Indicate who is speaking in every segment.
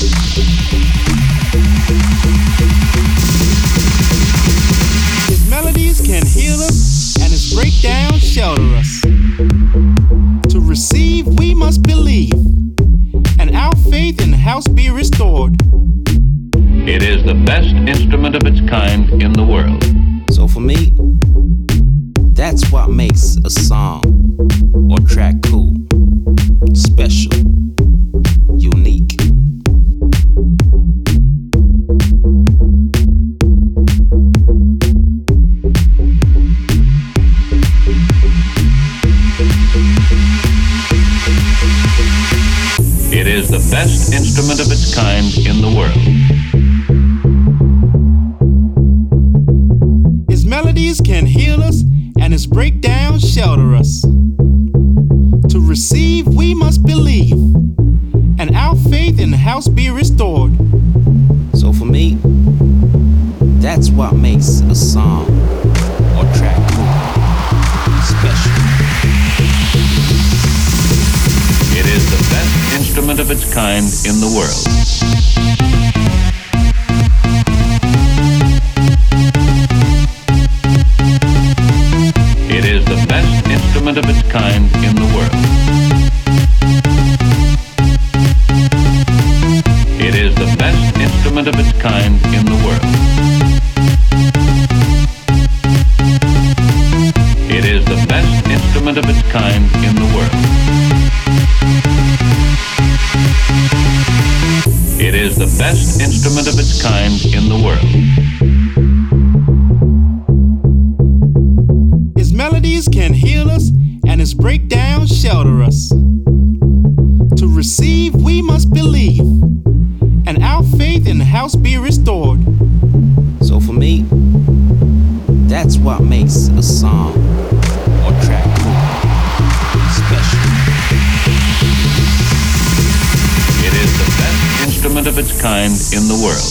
Speaker 1: His melodies can heal us, and his breakdowns shelter us. To receive, we must believe, and our faith in the house be restored.
Speaker 2: It is the best instrument of its kind in the world.
Speaker 3: So for me, that's what makes a song or track cool, special, unique.
Speaker 2: It is the best instrument of its kind in the world.
Speaker 1: His melodies can heal us, and his breakdowns shelter us. To receive, we must believe, and our faith in the house be restored.
Speaker 3: So for me, that's what makes a song or track cool, special.
Speaker 2: It is the best instrument of its kind in the world. It is the best instrument of its kind in the world. It is the best instrument of its kind in the world. It is the best instrument of its kind in the world. It is the best instrument of its kind in the world.
Speaker 1: His melodies can heal us, and his breakdowns shelter us. To receive, we must believe, and our faith in the house be restored.
Speaker 3: So for me, that's what makes a song or track cool, special.
Speaker 2: It is the best instrument of its kind in the world.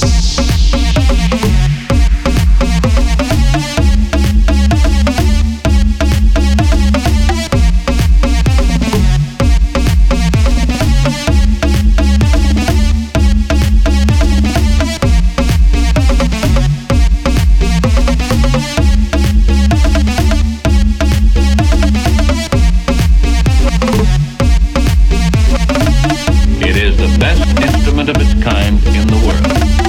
Speaker 2: It is the best instrument of its kind in the world.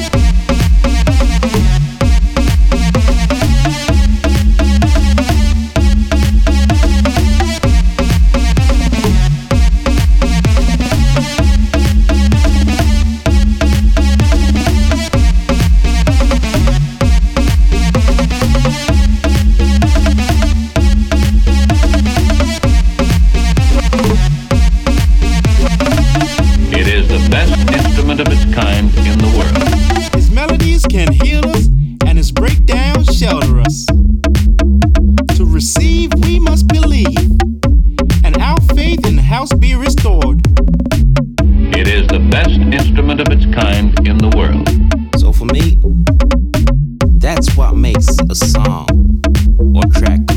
Speaker 2: It is the best instrument of its kind in the world.
Speaker 1: His melodies can heal us, and his breakdowns shelter us. To receive, we must believe, and our faith in the house be restored.
Speaker 2: It is the best instrument of its kind in the world.
Speaker 3: So for me, that's what makes a song or track cool.